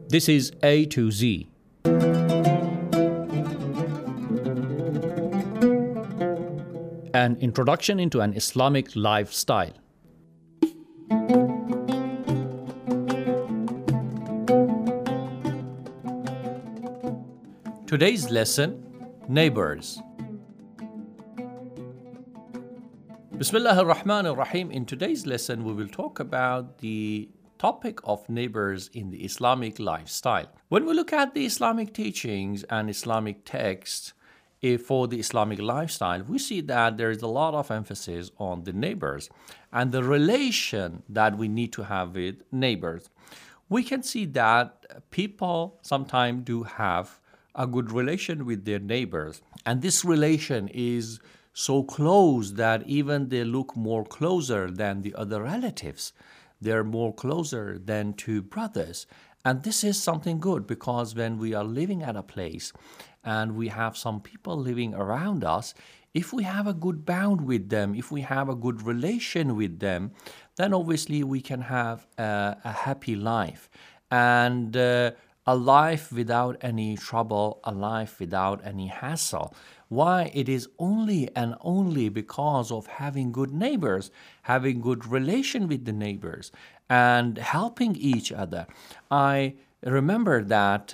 This is A to Z. An introduction into an Islamic lifestyle. Today's lesson, neighbors. Bismillah ar-Rahman ar-Rahim. In today's lesson, we will talk about the topic of neighbors in the Islamic lifestyle. When we look at the Islamic teachings and Islamic texts for the Islamic lifestyle, we see that there is a lot of emphasis on the neighbors and the relation that we need to have with neighbors. We can see that people sometimes do have a good relation with their neighbors, and this relation is so close that even they look more closer than the other relatives. They're more closer than two brothers. And this is something good, because when we are living at a place and we have some people living around us, if we have a good bond with them, if we have a good relation with them, then obviously we can have a happy life. And a life without any trouble, a life without any hassle. Why? It is only and only because of having good neighbors, having good relation with the neighbors, and helping each other. I remember that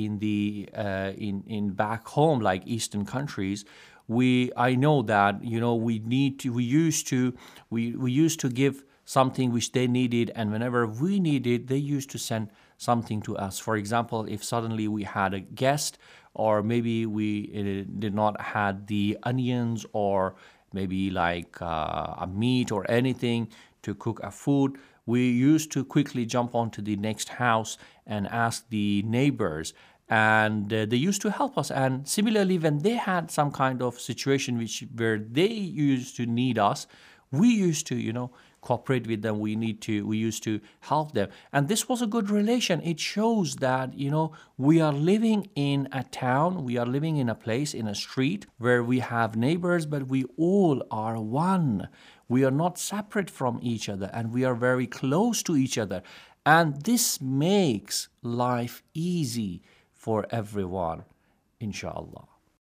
in back home, like Eastern countries, I know that we used to give something which they needed, and whenever we needed, they used to send something to us. For example, if suddenly we had a guest, or maybe we did not had the onions, or maybe like a meat or anything to cook a food, we used to quickly jump onto the next house and ask the neighbors, and they used to help us. And similarly, when they had some kind of situation where they used to need us, we used to, cooperate with them. We used to help them. And this was a good relation. It shows that, we are living in a town, we are living in a place, in a street where we have neighbors, but we all are one. We are not separate from each other, and we are very close to each other. And this makes life easy for everyone, inshallah.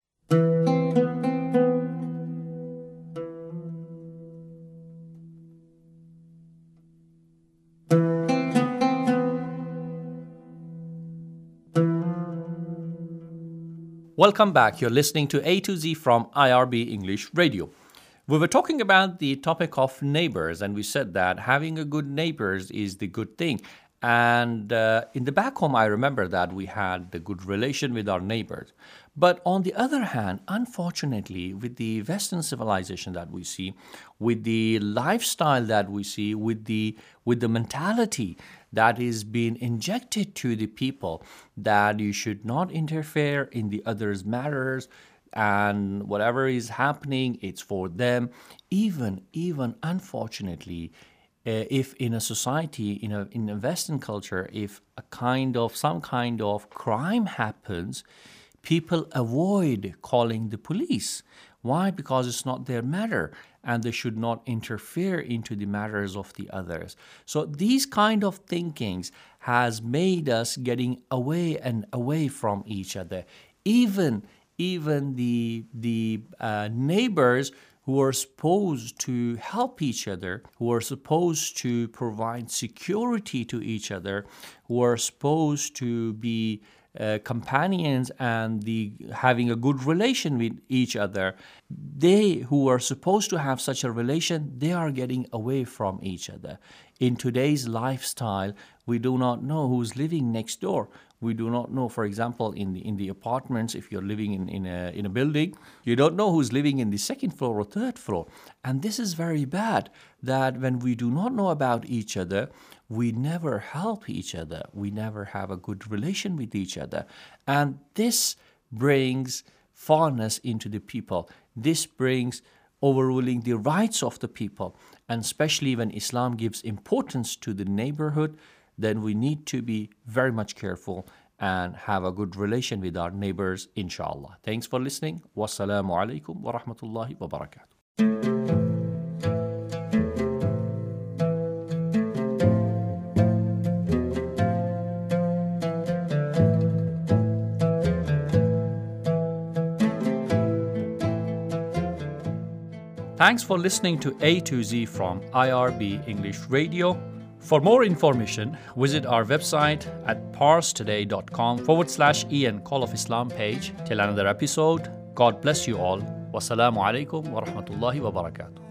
Welcome back. You're listening to A to Z from IRB English Radio. We were talking about the topic of neighbors, and we said that having a good neighbors is the good thing. And in the back home, I remember that we had the good relation with our neighbors. But on the other hand, unfortunately, with the Western civilization that we see, with the lifestyle that we see, with the mentality that is being injected to the people, that you should not interfere in the other's matters, and whatever is happening, it's for them. Even unfortunately, if in a society, in a Western culture, if some kind of crime happens, people avoid calling the police. Why? Because it's not their matter, and they should not interfere into the matters of the others. So these kind of thinkings has made us getting away and away from each other. Even the neighbors who are supposed to help each other, who are supposed to provide security to each other, who are supposed to be companions and having a good relation with each other, they who are supposed to have such a relation, they are getting away from each other. In today's lifestyle, we do not know who's living next door. We do not know, for example, in the apartments, if you're living in a building, you don't know who's living in the second floor or third floor. And this is very bad, that when we do not know about each other, we never help each other. We never have a good relation with each other. And this brings fairness into the people. This brings overruling the rights of the people. And especially when Islam gives importance to the neighborhood, then we need to be very much careful and have a good relation with our neighbors, inshallah. Thanks for listening. Wassalamu alaikum wa rahmatullahi wa barakatuh. Thanks for listening to A to Z from IRB English Radio. For more information, visit our website at parstoday.com/Ian Call of Islam page. Till another episode, God bless you all. Wassalamu alaikum wa rahmatullahi wa barakatuh.